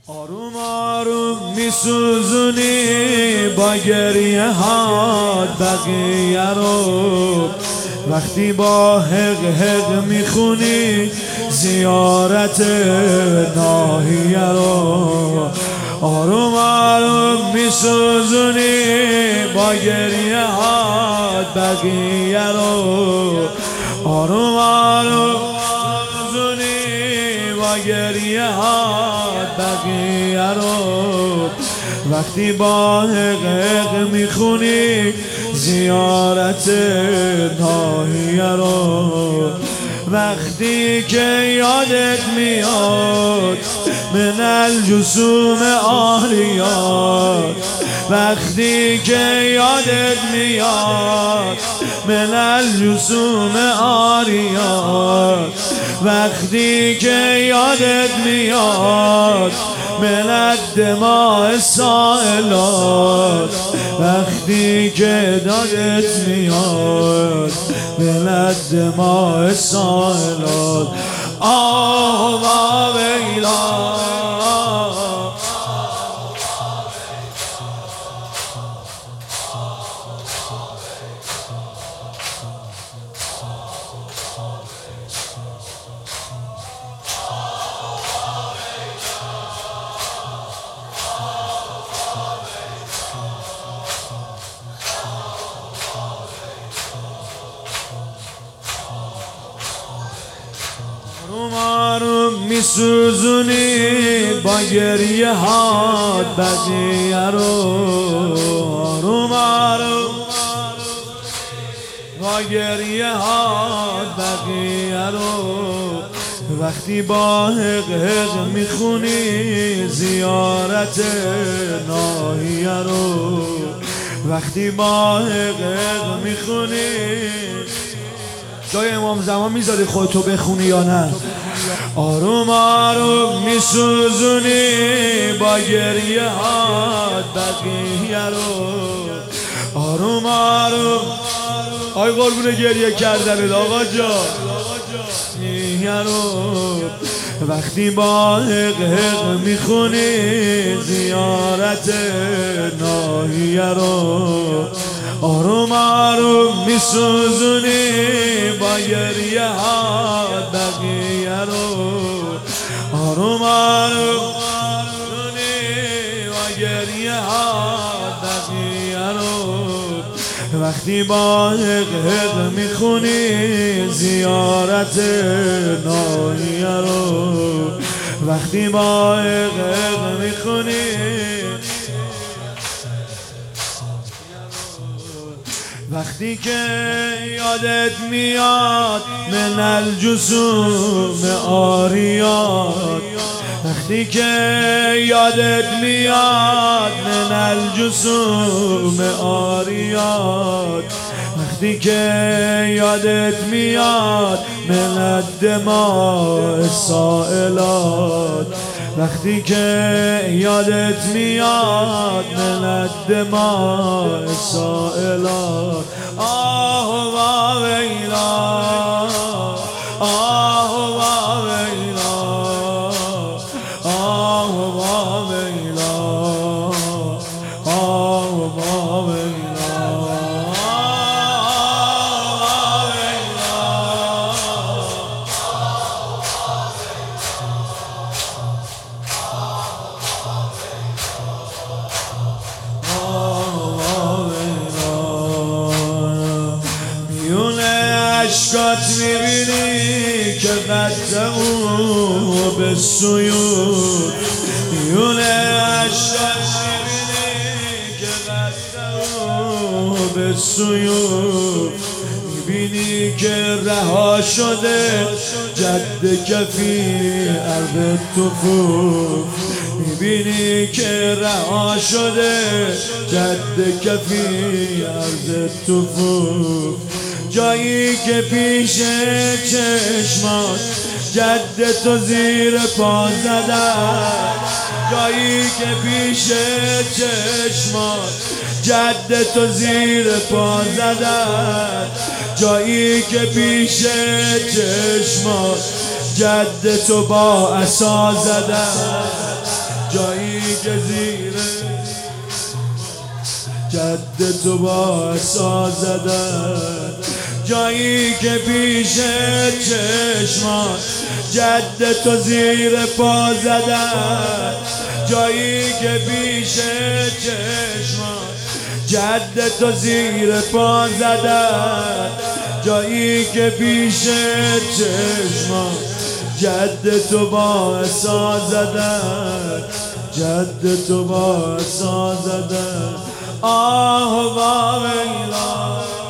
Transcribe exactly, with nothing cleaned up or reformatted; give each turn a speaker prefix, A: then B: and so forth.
A: آروم آروم میسوزونی با گریه هات بقیه رو، وقتی با حق حق میخونی زیارت ناحیه رو. آروم آروم میسوزونی با گریه هات بقیه رو، آروم آروم میسوزونی با گریه هات بقیه رو، وقتی با حق حق میخونی زیارت ناحیه رو. وقتی که یادت میاد من الجسوم عالیات، وقتی که یادت میاد من الجسوم عالیات، وقتی که یادت میاد من الدماء سائلات، وقتی که دادت میاد من الدماء سائلات. آه و ویلا آروم آروم میسوزونی با گریه هات بقیه رو، آروم آروم با گریه هات بقیه رو، وقتی با حق حق میخونی زیارت ناحیه رو، وقتی با حق حق میخونی. جای امام زمان میذاری خودتو بخونی یا نه؟ آروم آروم میسوزونی با گریه هات بقیه رو، آروم آروم. آی قربون گریه کردن آقا جان بقیه رو، وقتی با حق حق میخونی زیارت ناحیه رو، آروم آروم میسوزونی با گریه هات بقیه رو، آروم آروم میسوزونی با گریه هات بقیه رو، وقتی با حق حق میخونی زیارت ناحیه رو، وقتی با حق حق میخونی. وقتی که یادت میاد من الجسوم عاریات، وقتی که یادت میاد من الجسوم عاریات، وقتی که یادت میاد من الدماء سائلات، وقتی که یادت میاد من الدماء سائلات. آه و ویلا آه و ویلا آه و ویلا آه و ویلا. اشکات میبینی که قدمو به سویود، میونه اشکات میبینی که قدمو به سویود، میبینی که رها شده جد کفی ارض توفو، میبینی که رها شده جد کفی ارض توفو، جایی که پیش چشمات جد تو زیر پا زدن، جایی که پیش چشمات جد تو زیر پا زدن، جایی که پیش چشمات جد تو با عصا زدن. جایی که زیره جد تو با احساس زدن، جایی که پیش چشمان جد تو زیر پا زدن، جایی که پیش چشمان جد تو زیر پا زدن، جایی که پیش چشمان جد تو با احساس زدن، جد تو با احساس زدن. آه و ویلا